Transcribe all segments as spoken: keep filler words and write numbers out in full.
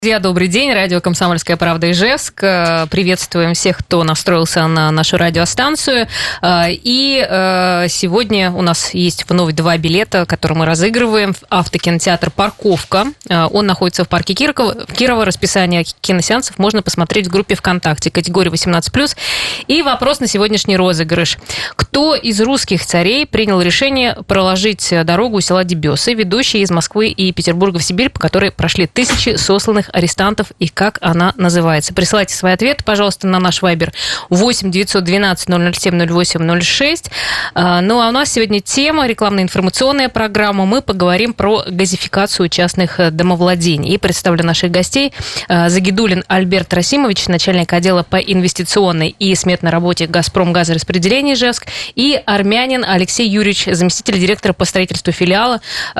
Друзья, добрый день. Радио «Комсомольская правда» Ижевск. Приветствуем всех, кто настроился на нашу радиостанцию. И сегодня у нас есть вновь два билета, которые мы разыгрываем. Автокинотеатр «Парковка». Он находится в парке Кирова. Кирова. Расписание киносеансов можно посмотреть в группе ВКонтакте. Категория восемнадцать плюс. И вопрос на сегодняшний розыгрыш. Кто из русских царей принял решение проложить дорогу у села Дебесы, ведущей из Москвы и Петербурга в Сибирь, по которой прошли тысячи сосланных арестантов, и как она называется? Присылайте свои ответы, пожалуйста, на наш вайбер восемь девятьсот двенадцать ноль ноль семь ноль восемь ноль шесть. Ну, а у нас сегодня тема, рекламно-информационная программа. Мы поговорим про газификацию частных домовладений. И представлю наших гостей. Загидуллин Альберт Расимович, начальник отдела по инвестиционной и сметной работе «Газпром газораспределение» Ижевск, и Армянин Алексей Юрьевич, заместитель директора по строительству филиала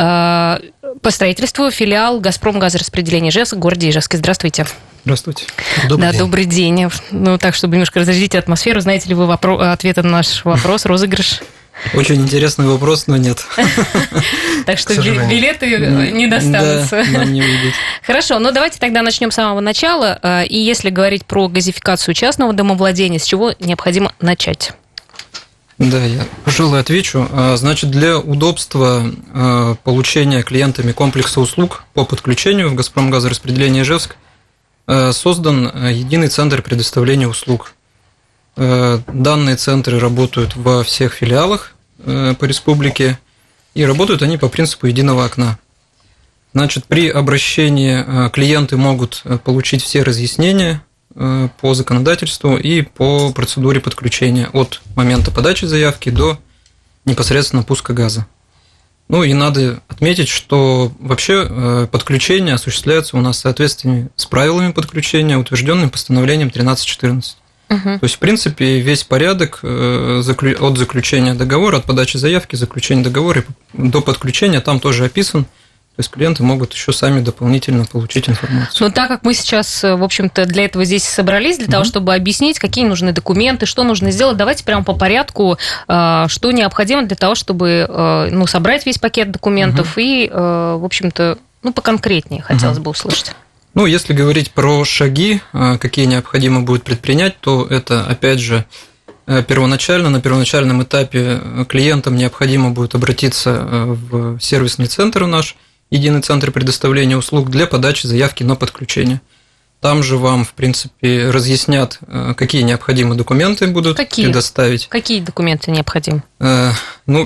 по строительству филиал «Газпром газораспределение» Ижевск в городе Ижевске. Здравствуйте. Здравствуйте. Добрый да, день. Добрый день. Ну, так, чтобы немножко разрядить атмосферу, знаете ли вы вопро- ответы на наш вопрос, розыгрыш? Очень интересный вопрос, но нет. Так что билеты не достанутся. Да, нам не выйдет. Хорошо, ну давайте тогда начнем с самого начала. И если говорить про газификацию частного домовладения, с чего необходимо начать? Да, я, пожалуй, отвечу. Значит, для удобства получения клиентами комплекса услуг по подключению в «Газпром газораспределение» Ижевск создан единый центр предоставления услуг. Данные центры работают во всех филиалах по республике, и работают они по принципу единого окна. Значит, при обращении клиенты могут получить все разъяснения по законодательству и по процедуре подключения от момента подачи заявки до непосредственно пуска газа. Ну и надо отметить, что вообще подключение осуществляется у нас в соответствии с правилами подключения, утвержденным постановлением тринадцать четырнадцать. Угу. То есть, в принципе, весь порядок от заключения договора, от подачи заявки, заключения договора до подключения там тоже описан. То есть клиенты могут еще сами дополнительно получить информацию. Но так как мы сейчас, в общем-то, для этого здесь собрались, для mm-hmm. того, чтобы объяснить, какие нужны документы, что нужно сделать, давайте прямо по порядку, что необходимо для того, чтобы ну, собрать весь пакет документов mm-hmm. и, в общем-то, ну, поконкретнее хотелось mm-hmm. бы услышать. Ну, если говорить про шаги, какие необходимо будет предпринять, то это, опять же, первоначально, на первоначальном этапе клиентам необходимо будет обратиться в сервисный центр наш, единый центр предоставления услуг для подачи заявки на подключение. Там же вам, в принципе, разъяснят, какие необходимые документы будут какие? предоставить. Какие документы необходимы? Ну,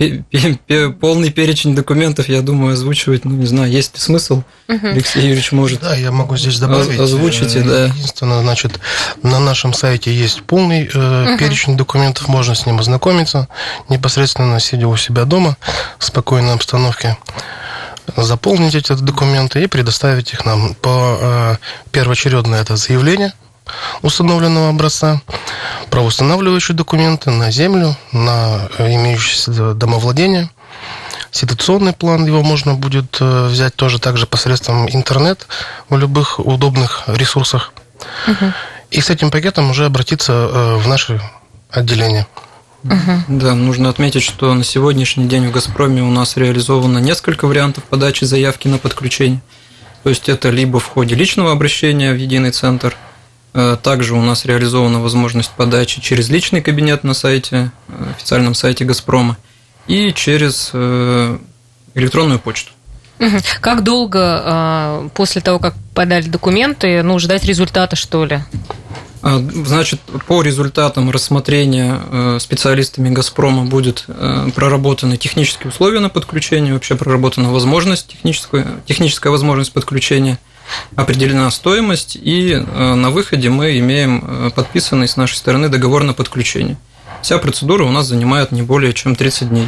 полный перечень документов, я думаю, озвучивать, ну, не знаю, есть ли смысл. Угу. Алексей Юрьевич может. Да, я могу здесь добавить. Озвучите, да. Единственное, значит, на нашем сайте есть полный угу. перечень документов, можно с ним ознакомиться, непосредственно сидя у себя дома, в спокойной обстановке. Заполнить эти документы и предоставить их нам. По э, первоочередно это заявление установленного образца, правоустанавливающие документы на землю, на имеющееся домовладение, ситуационный план, его можно будет э, взять тоже также посредством интернет в любых удобных ресурсах. Угу. И с этим пакетом уже обратиться э, в наше отделение. Uh-huh. Да, нужно отметить, что на сегодняшний день в «Газпроме» у нас реализовано несколько вариантов подачи заявки на подключение. То есть это либо в ходе личного обращения в единый центр, также у нас реализована возможность подачи через личный кабинет на сайте, официальном сайте «Газпрома», и через электронную почту. Uh-huh. Как долго после того, как подали документы, ну, ждать результата, что ли? Значит, по результатам рассмотрения специалистами «Газпрома» будет проработаны технические условия на подключение, вообще проработана возможность, техническая, техническая возможность подключения, определена стоимость, и на выходе мы имеем подписанный с нашей стороны договор на подключение. Вся процедура у нас занимает не более чем тридцать дней.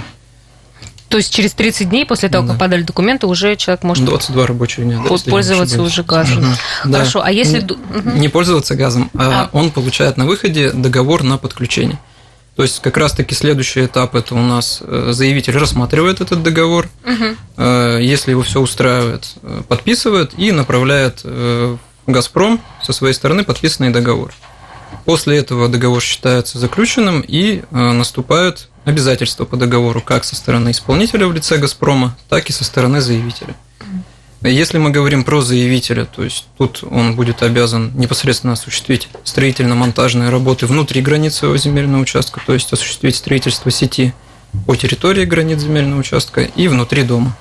То есть через тридцать дней после того, да. как подали документы, уже человек может двадцать два рабочих дня, да, пользоваться уже газом. Угу. Хорошо, да. а если... Не, не пользоваться газом, а, а он получает на выходе договор на подключение. То есть как раз-таки следующий этап – это у нас заявитель рассматривает этот договор, угу. если его все устраивает, подписывает и направляет в «Газпром» со своей стороны подписанный договор. После этого договор считается заключенным, и наступают обязательства по договору как со стороны исполнителя в лице «Газпрома», так и со стороны заявителя. Если мы говорим про заявителя, то есть тут он будет обязан непосредственно осуществить строительно-монтажные работы внутри границ своего земельного участка, то есть осуществить строительство сети по территории границ земельного участка и внутри дома,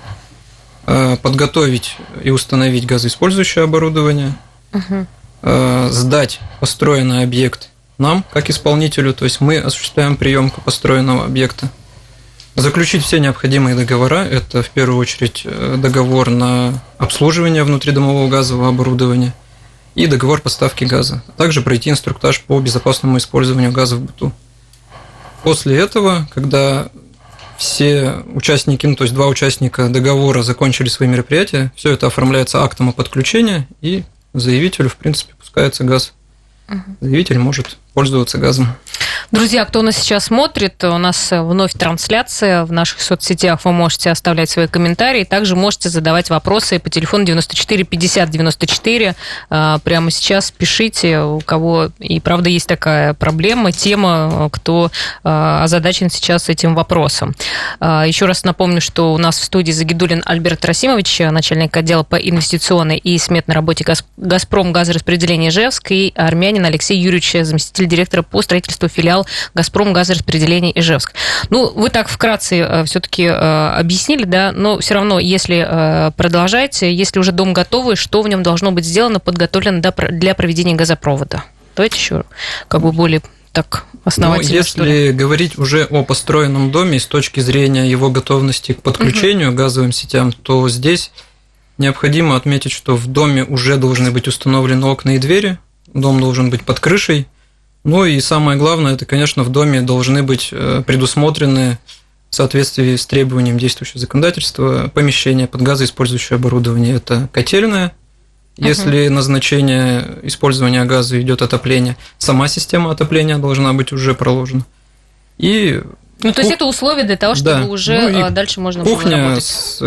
подготовить и установить газоиспользующее оборудование, угу. сдать построенный объект нам, как исполнителю, то есть мы осуществляем приемку построенного объекта, заключить все необходимые договора, это в первую очередь договор на обслуживание внутридомового газового оборудования и договор поставки газа, а также пройти инструктаж по безопасному использованию газа в быту. После этого, когда все участники, ну то есть два участника договора закончили свои мероприятия, все это оформляется актом о подключении, и заявителю, в принципе, пускается газ. Заявитель может пользоваться газом. Друзья, кто нас сейчас смотрит, у нас вновь трансляция в наших соцсетях. Вы можете оставлять свои комментарии. Также можете задавать вопросы по телефону девяносто четыре пятьдесят девяносто четыре. Прямо сейчас пишите, у кого и правда есть такая проблема, тема, кто озадачен сейчас этим вопросом. Еще раз напомню, что у нас в студии Загидуллин Альберт Расимович, начальник отдела по инвестиционной и сметной работе «Газпром газораспределения Ижевск», и Армянин Алексей Юрьевич, заместитель директора по строительству филиала «Газпром газораспределения Ижевск». Ну, вы так вкратце все-таки объяснили, да, но все равно, если продолжать, если уже дом готовый, что в нем должно быть сделано, подготовлено для проведения газопровода? Давайте еще как бы более так основательно. Ну, если говорить уже о построенном доме с точки зрения его готовности к подключению угу. к газовым сетям, то здесь необходимо отметить, что в доме уже должны быть установлены окна и двери, дом должен быть под крышей. Ну и самое главное, это, конечно, в доме должны быть предусмотрены в соответствии с требованием действующего законодательства помещения под газоиспользующее оборудование. Это котельная, если uh-huh. назначение использования газа идет отопление, сама система отопления должна быть уже проложена. И ну, то есть это условия для того, чтобы да. уже ну, дальше можно было работать. Кухня с,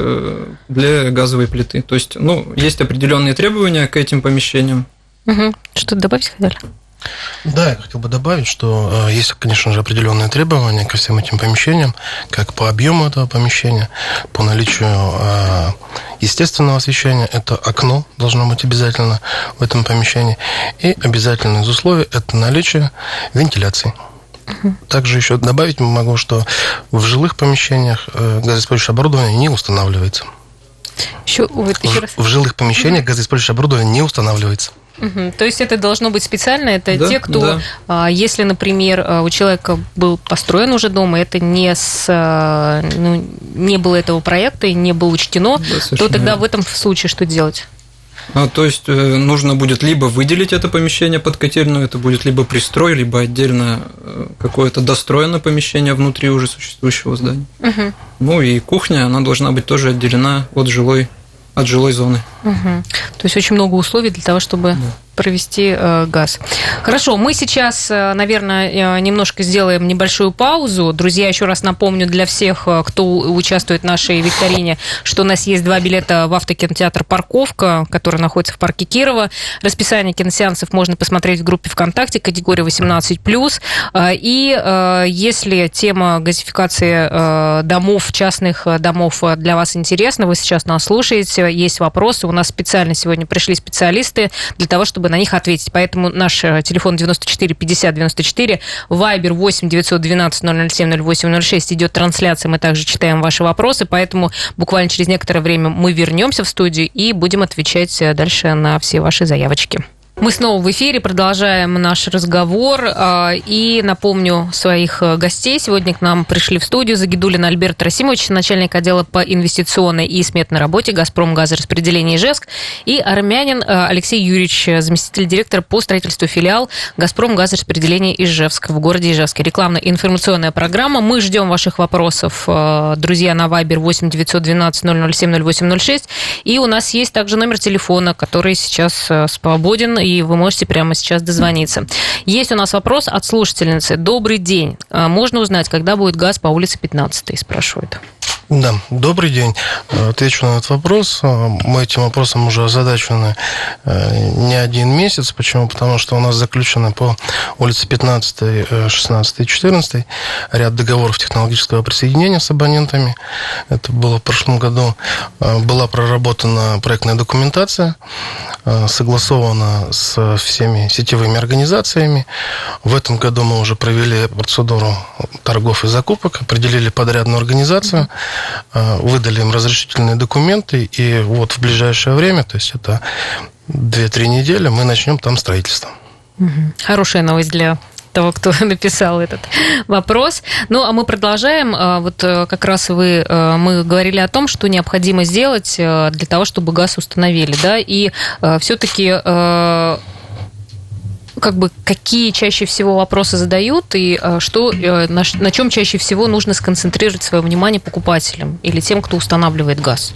для газовой плиты. То есть, ну, есть определенные требования к этим помещениям. Угу. Что-то добавить хотели? Да, я хотел бы добавить, что э, есть, конечно же, определенные требования ко всем этим помещениям, как по объему этого помещения, по наличию э, естественного освещения, это окно должно быть обязательно в этом помещении, и обязательно из условий это наличие вентиляции. Угу. Также еще добавить могу, что в жилых помещениях э, газоиспользующее оборудование не устанавливается. Еще, вот, еще в, раз. в жилых помещениях угу. газоиспользующее оборудование не устанавливается. Угу. То есть это должно быть специально, это да, те, кто, да. если, например, у человека был построен уже дом, и это не, с, ну, не было этого проекта и не было учтено, да, то тогда в этом случае что делать? А, то есть нужно будет либо выделить это помещение под котельную, это будет либо пристрой, либо отдельно какое-то достроенное помещение внутри уже существующего здания. Угу. Ну и кухня, она должна быть тоже отделена от жилой от жилой зоны. Угу. То есть очень много условий для того, чтобы да. провести э, газ. Хорошо, мы сейчас, наверное, немножко сделаем небольшую паузу. Друзья, еще раз напомню для всех, кто участвует в нашей викторине, что у нас есть два билета в автокинотеатр «Парковка», который находится в парке Кирова. Расписание киносеансов можно посмотреть в группе ВКонтакте, категория восемнадцать плюс. И э, если тема газификации э, домов, частных домов для вас интересна, вы сейчас нас слушаете, есть вопросы, у нас специально сегодня пришли специалисты для того, чтобы на них ответить. Поэтому наш телефон девяносто четыре пятьдесят девяносто четыре, вайбер восемь девятьсот двенадцать ноль ноль семь ноль восемь ноль шесть, идет трансляция, мы также читаем ваши вопросы, поэтому буквально через некоторое время мы вернемся в студию и будем отвечать дальше на все ваши заявочки. Мы снова в эфире, продолжаем наш разговор. И напомню своих гостей. Сегодня к нам пришли в студию Загидуллин Альберт Расимович, начальник отдела по инвестиционной и сметной работе «Газпром газораспределения Ижевск», и Армянин Алексей Юрьевич, заместитель директора по строительству филиал «Газпром газораспределения Ижевск» в городе Ижевске. Рекламная информационная программа. Мы ждем ваших вопросов, друзья, на вайбер восемь девятьсот двенадцать ноль ноль семь ноль восемь ноль шесть. И у нас есть также номер телефона, который сейчас свободен, и вы можете прямо сейчас дозвониться. Есть у нас вопрос от слушательницы. Добрый день. Можно узнать, когда будет газ по улице пятнадцатой, спрашивают. Да, добрый день. Отвечу на этот вопрос. Мы этим вопросом уже озадачены не один месяц. Почему? Потому что у нас заключено по улице пятнадцатой, шестнадцатой и четырнадцатой ряд договоров технологического присоединения с абонентами. Это было в прошлом году. Была проработана проектная документация, согласована с всеми сетевыми организациями. В этом году мы уже провели процедуру торгов и закупок, определили подрядную организацию, выдали им разрешительные документы, и вот в ближайшее время, то есть это две-три недели, мы начнем там строительство. Хорошая новость для того, кто написал этот вопрос. Ну, а мы продолжаем. Вот как раз вы, мы говорили о том, что необходимо сделать для того, чтобы газ установили, да, и все-таки как бы какие чаще всего вопросы задают и что, на, на чем чаще всего нужно сконцентрировать свое внимание покупателям или тем, кто устанавливает газ?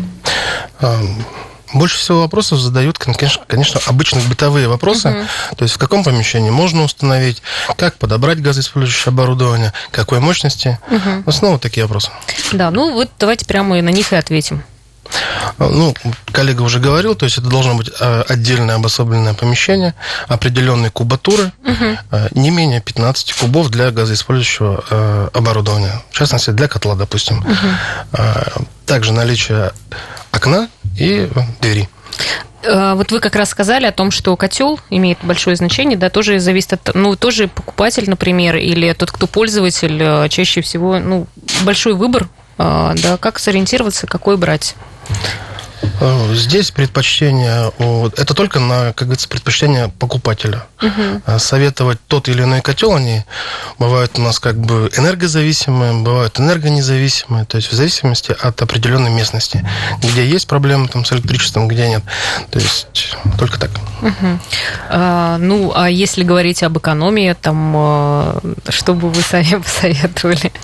Больше всего вопросов задают, конечно, конечно обычные бытовые вопросы. Uh-huh. То есть в каком помещении можно установить, как подобрать газоиспользующее оборудование, какой мощности. Uh-huh. В основном такие вопросы. Да, ну вот давайте прямо на них и ответим. Ну, коллега уже говорил, то есть это должно быть отдельное обособленное помещение, определенной кубатуры, угу. не менее пятнадцать кубов для газоиспользующего оборудования, в частности, для котла, допустим. Угу. Также наличие окна и двери. Вот вы как раз сказали о том, что котел имеет большое значение, да, тоже зависит от, ну, тоже покупатель, например, или тот, кто пользователь, чаще всего, ну, большой выбор, да, как сориентироваться, какой брать? Здесь предпочтение, это только на, как говорится, предпочтение покупателя. Угу. Советовать тот или иной котел, они бывают у нас как бы энергозависимые, бывают энергонезависимые, то есть в зависимости от определенной местности, где есть проблемы там, с электричеством, где нет. То есть только так. Угу. А, ну, а если говорить об экономии, там, что бы вы сами посоветовали?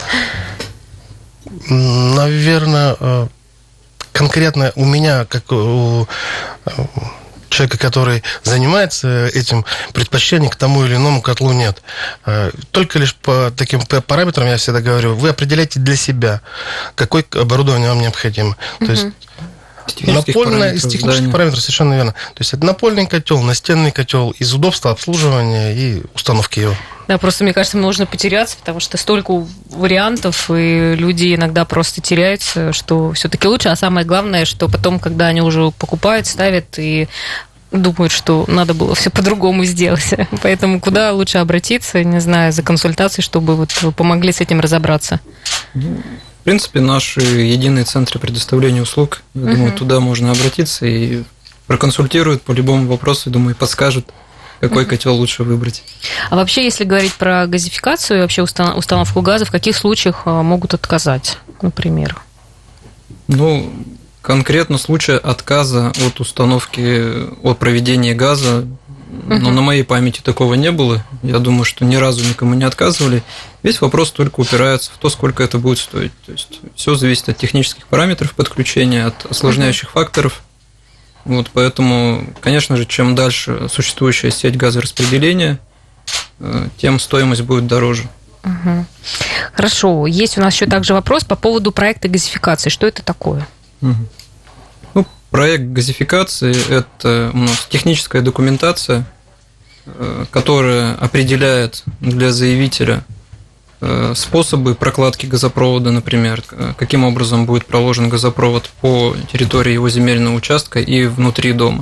Наверное, конкретно у меня, как у человека, который занимается этим, предпочтений к тому или иному котлу нет. Только лишь по таким параметрам, я всегда говорю, вы определяете для себя, какое оборудование вам необходимо. Uh-huh. То есть напольное, из технических здания. Параметров, совершенно верно. То есть это напольный котел, настенный котел, из удобства обслуживания и установки его. Да, просто, мне кажется, можно потеряться, потому что столько вариантов, и люди иногда просто теряются, что все-таки лучше. А самое главное, что потом, когда они уже покупают, ставят и думают, что надо было все по-другому сделать. Поэтому куда лучше обратиться, не знаю, за консультацией, чтобы вот вы помогли с этим разобраться? В принципе, наши единые центры предоставления услуг, я uh-huh. думаю, туда можно обратиться и проконсультируют по любому вопросу, думаю, подскажут, какой uh-huh. котел лучше выбрать. А вообще, если говорить про газификацию, вообще установку газа, в каких случаях могут отказать, например? Ну, конкретно случай отказа от установки, от проведения газа, uh-huh. но на моей памяти такого не было. Я думаю, что ни разу никому не отказывали. Весь вопрос только упирается в то, сколько это будет стоить. То есть все зависит от технических параметров подключения, от осложняющих uh-huh. факторов. Вот, поэтому, конечно же, чем дальше существующая сеть газораспределения, тем стоимость будет дороже. Угу. Хорошо. Есть у нас еще также вопрос по поводу проекта газификации. Что это такое? Угу. Ну, проект газификации – это у нас техническая документация, которая определяет для заявителя способы прокладки газопровода, например, каким образом будет проложен газопровод по территории его земельного участка и внутри дома.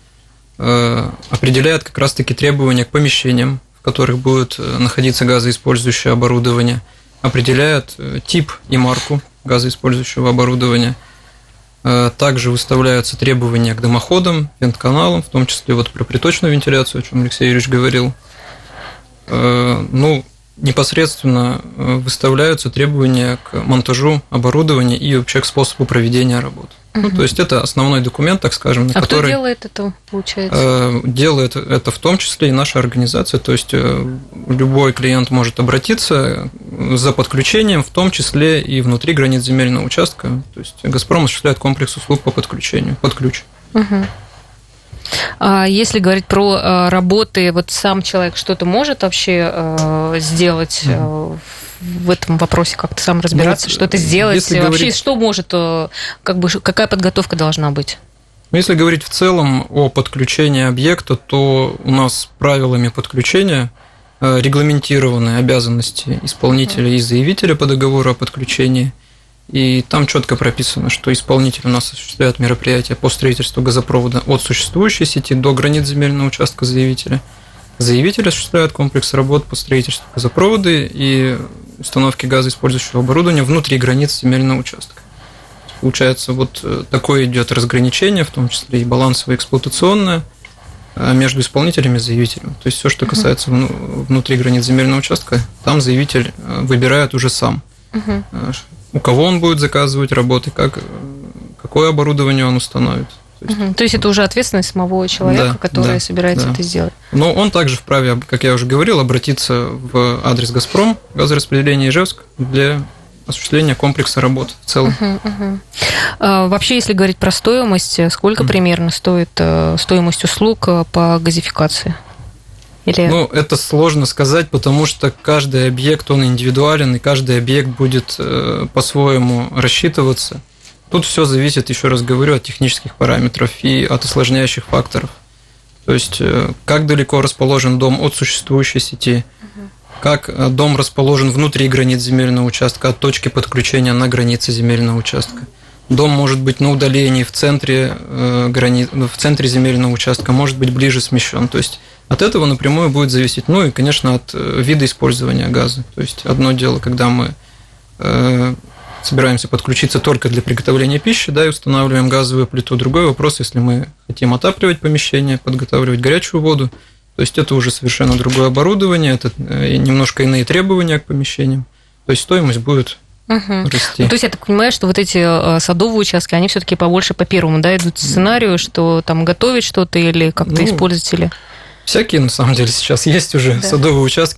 Определяет как раз-таки требования к помещениям, в которых будет находиться газоиспользующее оборудование, определяет тип и марку газоиспользующего оборудования. Также выставляются требования к дымоходам, вентканалам, в том числе вот про приточную вентиляцию, о чем Алексей Юрьевич говорил. Ну, непосредственно выставляются требования к монтажу оборудования и вообще к способу проведения работ. Угу. Ну, то есть это основной документ, так скажем, на а который... А кто делает это, получается? Делает это в том числе и наша организация, то есть любой клиент может обратиться за подключением, в том числе и внутри границ земельного участка, то есть «Газпром» осуществляет комплекс услуг по подключению, под ключ. Угу. А если говорить про работы, вот сам человек что-то может вообще сделать mm-hmm. в этом вопросе как-то сам разбираться, ну, что-то сделать? Вообще, говорить... что может, как бы, какая подготовка должна быть? Если говорить в целом о подключении объекта, то у нас правилами подключения регламентированы обязанности исполнителя и заявителя по договору о подключении. И там четко прописано, что исполнитель у нас осуществляет мероприятия по строительству газопровода от существующей сети до границ земельного участка заявителя. Заявитель осуществляет комплекс работ по строительству газопровода и установке газоиспользующего оборудования внутри границ земельного участка. Получается, вот такое идет разграничение, в том числе и балансовое, и эксплуатационное, между исполнителем и заявителем. То есть все, что касается внутри границ земельного участка, там заявитель выбирает уже сам. Uh-huh. У кого он будет заказывать работы, как, какое оборудование он установит. То есть, uh-huh. То есть это уже ответственность самого человека, да, который да, собирается да. это сделать. Но он также вправе, как я уже говорил, обратиться в адрес «Газпром», газораспределение Ижевск, для осуществления комплекса работ в целом. Uh-huh, uh-huh. А, вообще, если говорить про стоимость, сколько uh-huh. примерно стоит стоимость услуг по газификации? Или... Ну, это сложно сказать, потому что каждый объект, он индивидуален, и каждый объект будет э, по-своему рассчитываться. Тут все зависит, еще раз говорю, от технических параметров и от осложняющих факторов. То есть, э, как далеко расположен дом от существующей сети, угу. как дом расположен внутри границ земельного участка, от точки подключения на границе земельного участка. Дом может быть на удалении в центре, э, грани... в центре земельного участка, может быть ближе смещен. То есть, от этого напрямую будет зависеть, ну и, конечно, от вида использования газа. То есть одно дело, когда мы э, собираемся подключиться только для приготовления пищи, да, и устанавливаем газовую плиту. Другой вопрос, если мы хотим отапливать помещение, подготавливать горячую воду, то есть это уже совершенно другое оборудование, это немножко иные требования к помещениям. То есть стоимость будет угу. расти. Ну, то есть я так понимаю, что вот эти садовые участки, они все-таки побольше по первому, да, идут сценарию, что там готовить что-то или как-то ну, использовать или... Всякие, на самом деле, сейчас есть уже да. садовые участки,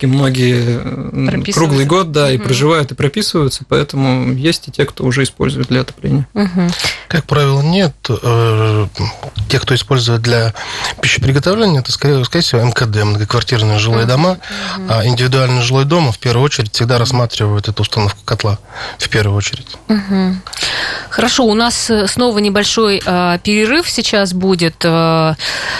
многие круглый год, да, угу. и проживают, и прописываются, поэтому есть и те, кто уже использует для отопления. Угу. Как правило, нет. Те, кто использует для пищеприготовления, это, скорее, скорее всего, эм ка дэ, многоквартирные жилые угу. дома, угу. а индивидуальный жилой дом, в первую очередь, всегда рассматривают эту установку котла, в первую очередь. Угу. Хорошо, у нас снова небольшой э, перерыв сейчас будет. Э,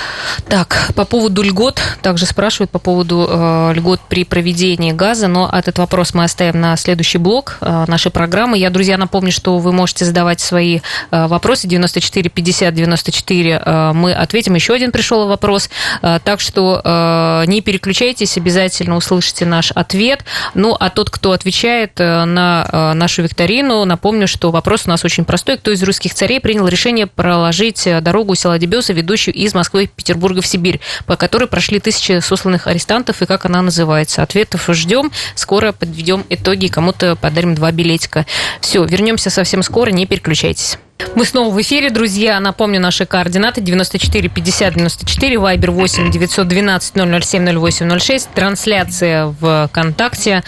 так, по поводу льгот, также спрашивают по поводу э, льгот при проведении газа, но этот вопрос мы оставим на следующий блок э, нашей программы. Я, друзья, напомню, что вы можете задавать свои э, вопросы. девяносто четыре пятьдесят девяносто четыре э, мы ответим. Еще один пришел вопрос, э, так что э, не переключайтесь, обязательно услышите наш ответ. Ну, а тот, кто отвечает э, на э, нашу викторину, напомню, что вопрос у нас очень простой. Кто из русских царей принял решение проложить дорогу села Дебеса, ведущую из Москвы в Петербурга в Сибирь, по которой прошли тысячи сосланных арестантов, и как она называется? Ответов ждем. Скоро подведем итоги, кому-то подарим два билетика. Все, вернемся совсем скоро, не переключайтесь. Мы снова в эфире, друзья. Напомню, наши координаты: девяносто четыре пятьдесят девяносто четыре, вайбер восемь девятьсот двенадцать ноль ноль семь ноль восемь ноль шесть, трансляция в ВКонтакте.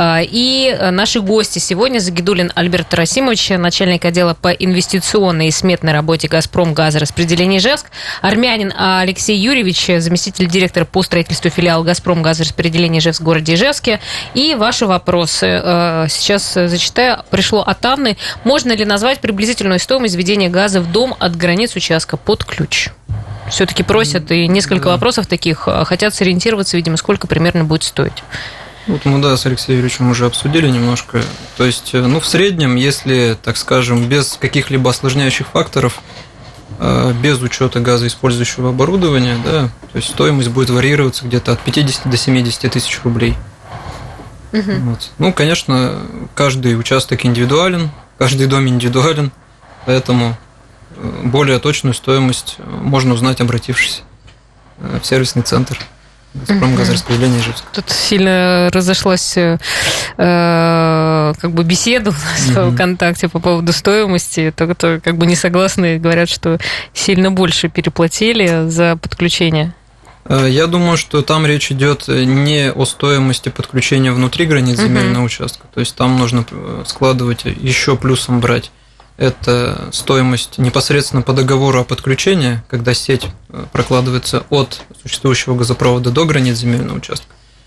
И наши гости сегодня: Загидуллин Альберт Тарасимович, начальник отдела по инвестиционной и сметной работе «Газпром» газораспределение Ижевск, Армянин Алексей Юрьевич, заместитель директора по строительству филиала «Газпром» газораспределение Ижевск в городе Ижевске. И ваши вопросы сейчас зачитаю. Пришло от Анны. Можно ли назвать приблизительную стоимость изведения газа в дом от границ участка под ключ? Все-таки просят, и несколько да. вопросов таких, хотят сориентироваться, видимо, сколько примерно будет стоить. Вот мы, да, с Алексеем Юрьевичем уже обсудили немножко. То есть, ну, в среднем, если, так скажем, без каких-либо осложняющих факторов, без учета газоиспользующего оборудования, да, то есть стоимость будет варьироваться где-то от пятидесяти до семидесяти тысяч рублей. Угу. Вот. Ну, конечно, каждый участок индивидуален, каждый дом индивидуален, поэтому более точную стоимость можно узнать, обратившись в сервисный центр «Газпром» газораспределение Ижевск. Тут сильно разошлась э, как бы беседа у нас uh-huh. в ВКонтакте по поводу стоимости. То, кто как бы не согласны, говорят, что сильно больше переплатили за подключение. Я думаю, что там речь идет не о стоимости подключения внутри границ uh-huh. земельного участка. То есть там нужно складывать, еще плюсом брать. Это стоимость непосредственно по договору о подключении, когда сеть прокладывается от существующего газопровода до границ земельного участка.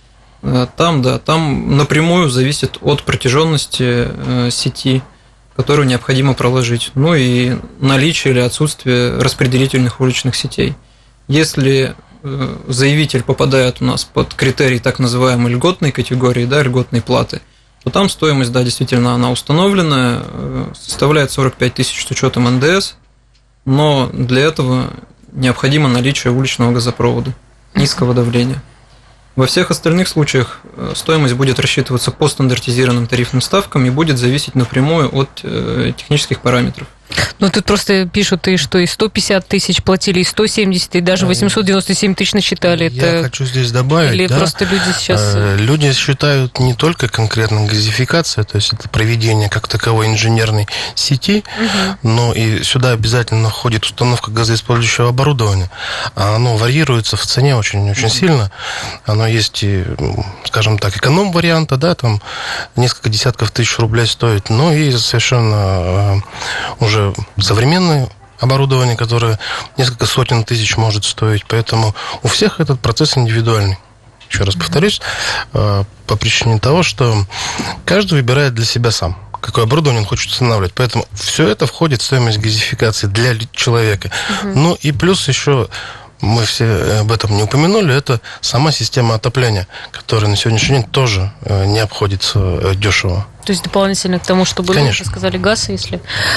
Там, да, там напрямую зависит от протяженности сети, которую необходимо проложить, ну и наличие или отсутствие распределительных уличных сетей. Если заявитель попадает у нас под критерий так называемой льготной категории, да, льготной платы, то там стоимость, да, действительно, она установленная, составляет сорок пять тысяч с учетом эн дэ эс, но для этого необходимо наличие уличного газопровода низкого давления. Во всех остальных случаях стоимость будет рассчитываться по стандартизированным тарифным ставкам и будет зависеть напрямую от технических параметров. Ну, тут просто пишут, и что и сто пятьдесят тысяч платили, и сто семьдесят, и даже восемьсот девяносто семь тысяч насчитали. Я это... хочу здесь добавить, Или да, просто люди сейчас... Люди считают не только конкретно газификация, то есть это проведение как таковой инженерной сети, угу. но и сюда обязательно входит установка газоиспользующего оборудования. А оно варьируется в цене очень-очень угу. сильно. Оно есть, и, скажем так, эконом-варианта, да, там несколько десятков тысяч рублей стоит, но и совершенно уже современное оборудование, которое несколько сотен тысяч может стоить. Поэтому у всех этот процесс индивидуальный. Еще раз повторюсь, по причине того, что каждый выбирает для себя сам, какое оборудование он хочет устанавливать. Поэтому все это входит в стоимость газификации для человека. Угу. Ну и плюс еще, мы все об этом не упомянули, это сама система отопления, которая на сегодняшний день тоже не обходится дешево. То есть дополнительно к тому, что было, вы сказали, газ, если...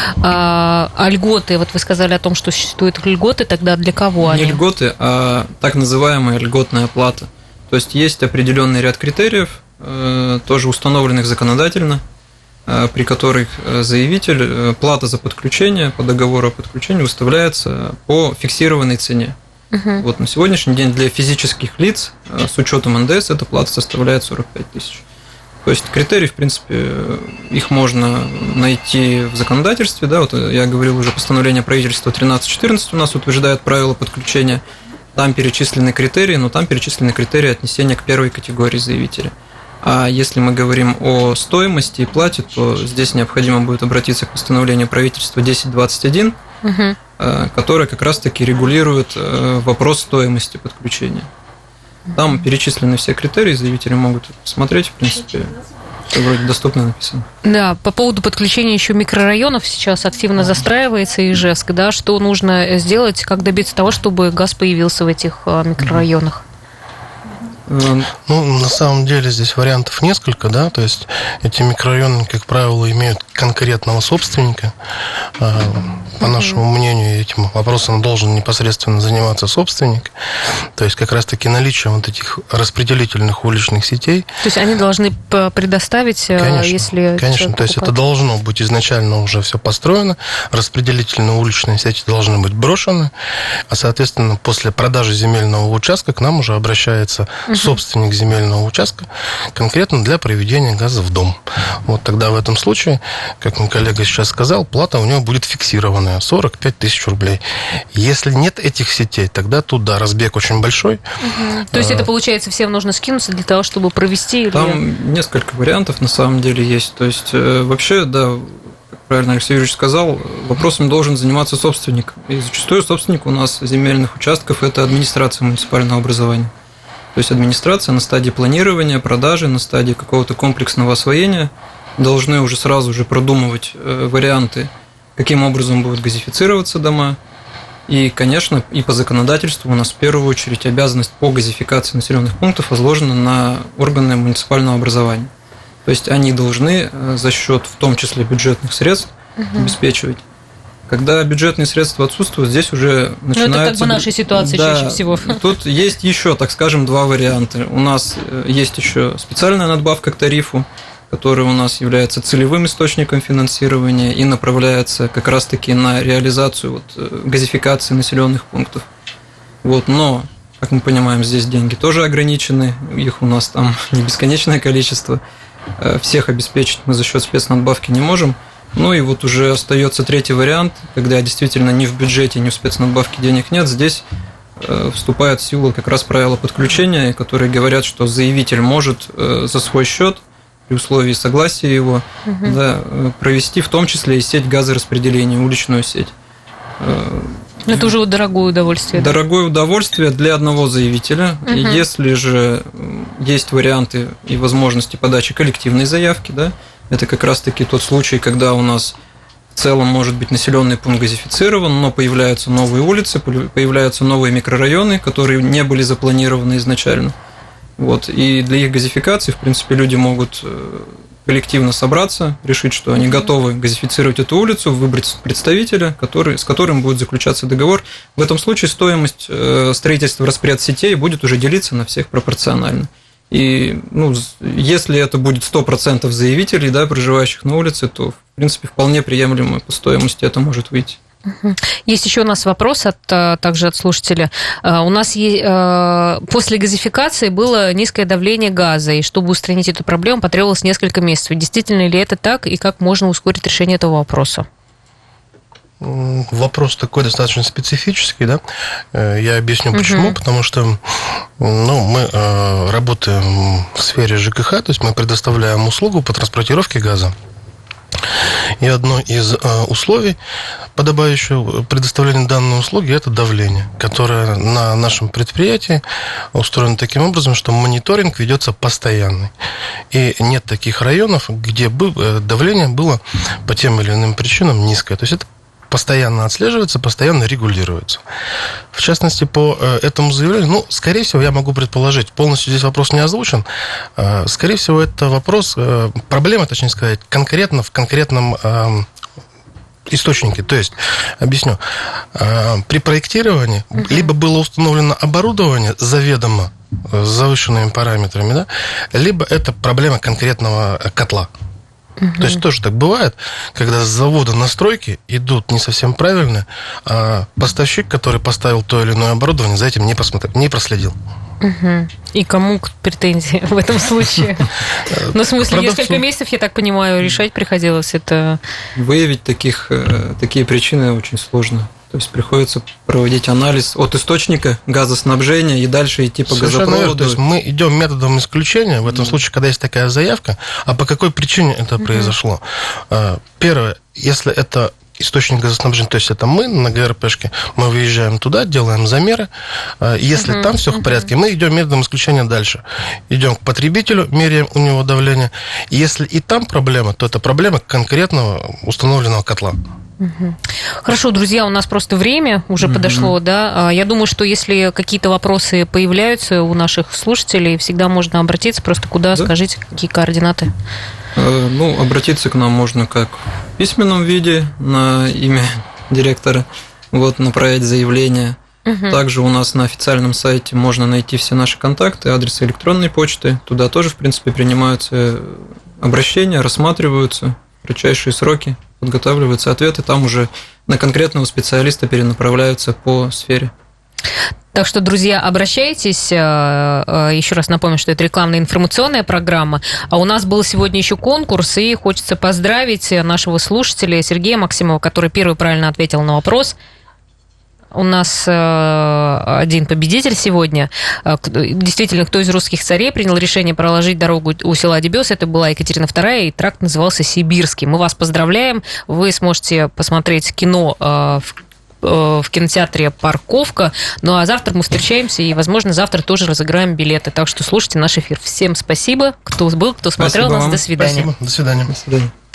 А, а льготы, вот вы сказали о том, что существуют льготы, тогда для кого они? Не льготы, а так называемая льготная плата. То есть есть определенный ряд критериев, тоже установленных законодательно, при которых заявитель, плата за подключение по договору о подключении выставляется по фиксированной цене. Угу. Вот на сегодняшний день для физических лиц с учетом эн дэ эс эта плата составляет сорок пять тысяч. То есть критерии, в принципе, их можно найти в законодательстве. Да, вот я говорил уже, постановление правительства тринадцать четырнадцать у нас утверждает правила подключения. Там перечислены критерии, но там перечислены критерии отнесения к первой категории заявителя. А если мы говорим о стоимости и плате, то здесь необходимо будет обратиться к постановлению правительства десять двадцать один, угу. которое как раз-таки регулирует вопрос стоимости подключения. Там перечислены все критерии, заявители могут посмотреть, в принципе, все вроде доступно написано. Да, по поводу подключения еще микрорайонов сейчас активно застраивается Ижевск, да, что нужно сделать, как добиться того, чтобы газ появился в этих микрорайонах? Ну, на самом деле здесь вариантов несколько, да, то есть эти микрорайоны, как правило, имеют конкретного собственника. По нашему мнению, этим вопросом должен непосредственно заниматься собственник. То есть как раз-таки наличие вот этих распределительных уличных сетей. То есть они должны предоставить, конечно, если... Конечно, то есть это должно быть изначально уже все построено, распределительные уличные сети должны быть брошены, а, соответственно, после продажи земельного участка к нам уже обращается собственник земельного участка конкретно для проведения газа в дом. Вот тогда в этом случае, как мой коллега сейчас сказал, плата у него будет фиксированная, сорок пять тысяч рублей. Если нет этих сетей, тогда туда разбег очень большой. Угу. То есть это, получается, всем нужно скинуться для того, чтобы провести? Там или... несколько вариантов на самом деле есть. То есть вообще, да, как правильно Алексей Юрьевич сказал, вопросом должен заниматься собственник. И зачастую собственник у нас земельных участков – это администрация муниципального образования. То есть администрация на стадии планирования, продажи, на стадии какого-то комплексного освоения должны уже сразу же продумывать варианты, каким образом будут газифицироваться дома. И, конечно, и по законодательству у нас в первую очередь обязанность по газификации населенных пунктов возложена на органы муниципального образования. То есть они должны за счет, в том числе, бюджетных средств, угу. обеспечивать. Когда бюджетные средства отсутствуют, здесь уже начинается... Ну, это как бы наша ситуация да, чаще всего. Тут есть еще, так скажем, два варианта. У нас есть еще специальная надбавка к тарифу, которая у нас является целевым источником финансирования и направляется как раз-таки на реализацию вот газификации населенных пунктов. Вот, но, как мы понимаем, здесь деньги тоже ограничены, их у нас там не бесконечное количество. Всех обеспечить мы за счет спецнадбавки не можем. Ну и вот уже остается третий вариант, когда действительно ни в бюджете, ни в спецнадбавке денег нет. Здесь вступает в силу как раз правила подключения, которые говорят, что заявитель может за свой счет при условии согласия его угу. да, провести в том числе и сеть газораспределения, уличную сеть. Это уже дорогое удовольствие. Дорогое да? удовольствие для одного заявителя. Угу. Если же есть варианты и возможности подачи коллективной заявки, да, это как раз-таки тот случай, когда у нас в целом может быть населенный пункт газифицирован, но появляются новые улицы, появляются новые микрорайоны, которые не были запланированы изначально. Вот. И для их газификации, в принципе, люди могут коллективно собраться, решить, что они готовы газифицировать эту улицу, выбрать представителя, который, с которым будет заключаться договор. В этом случае стоимость строительства распредсетей будет уже делиться на всех пропорционально. И ну, если это будет сто процентов заявителей, да, проживающих на улице, то, в принципе, вполне приемлемо по стоимости это может выйти. Есть еще у нас вопрос от, также от слушателя. У нас есть, после газификации было низкое давление газа, и чтобы устранить эту проблему, потребовалось несколько месяцев. Действительно ли это так, и как можно ускорить решение этого вопроса? Вопрос такой достаточно специфический, да. Я объясню почему. Угу. Потому что ну, мы работаем в сфере ЖКХ, то есть мы предоставляем услугу по транспортировке газа. И одно из условий, подобающего предоставления данной услуги, это давление, которое на нашем предприятии устроено таким образом, что мониторинг ведется постоянный. И нет таких районов, где бы давление было по тем или иным причинам низкое. То есть это постоянно отслеживается, постоянно регулируется. В частности, по этому заявлению, ну, скорее всего, я могу предположить, полностью здесь вопрос не озвучен, скорее всего, это вопрос, проблема, точнее сказать, конкретно в конкретном источнике. То есть, объясню, при проектировании uh-huh. либо было установлено оборудование заведомо с завышенными параметрами, да, либо это проблема конкретного котла. Угу. То есть тоже так бывает, когда с завода настройки идут не совсем правильно, а поставщик, который поставил то или иное оборудование, за этим не, посмотри, не проследил. Угу. И кому претензии в этом случае? Ну, в смысле, несколько месяцев, я так понимаю, решать приходилось это... Выявить таких, такие причины очень сложно. То есть приходится проводить анализ от источника газоснабжения и дальше идти по Совершенно газопроводу. Верно. То есть мы идем методом исключения в этом mm. случае, когда есть такая заявка. А по какой причине это mm-hmm. произошло? Первое, если это источник газоснабжения, то есть это мы на ГРПшке, мы выезжаем туда, делаем замеры. Если uh-huh, там все uh-huh. в порядке, мы идем методом исключения дальше. Идем к потребителю, меряем у него давление. Если и там проблема, то это проблема конкретного установленного котла. Угу. Хорошо, друзья, у нас просто время уже угу. подошло, да. Я думаю, что если какие-то вопросы появляются у наших слушателей, всегда можно обратиться. Просто куда, да? Скажите, какие координаты? Ну, обратиться к нам можно как в письменном виде на имя директора, вот, направить заявление. Угу. Также у нас на официальном сайте можно найти все наши контакты, адресы электронной почты. Туда тоже, в принципе, принимаются обращения, рассматриваются в кратчайшие сроки, подготавливаются ответы, там уже на конкретного специалиста перенаправляются по сфере. Так что, друзья, обращайтесь. Еще раз напомню, что это рекламная информационная программа. А у нас был сегодня еще конкурс, и хочется поздравить нашего слушателя Сергея Максимова, который первый правильно ответил на вопрос. У нас один победитель сегодня. Действительно, кто из русских царей принял решение проложить дорогу у села Дебёс? Это была Екатерина вторая, и тракт назывался Сибирский. Мы вас поздравляем. Вы сможете посмотреть кино в в кинотеатре «Парковка». Ну, а завтра мы встречаемся, и, возможно, завтра тоже разыграем билеты. Так что слушайте наш эфир. Всем спасибо, кто был, кто смотрел спасибо нас. вам. До свидания. Спасибо. До свидания. До свидания.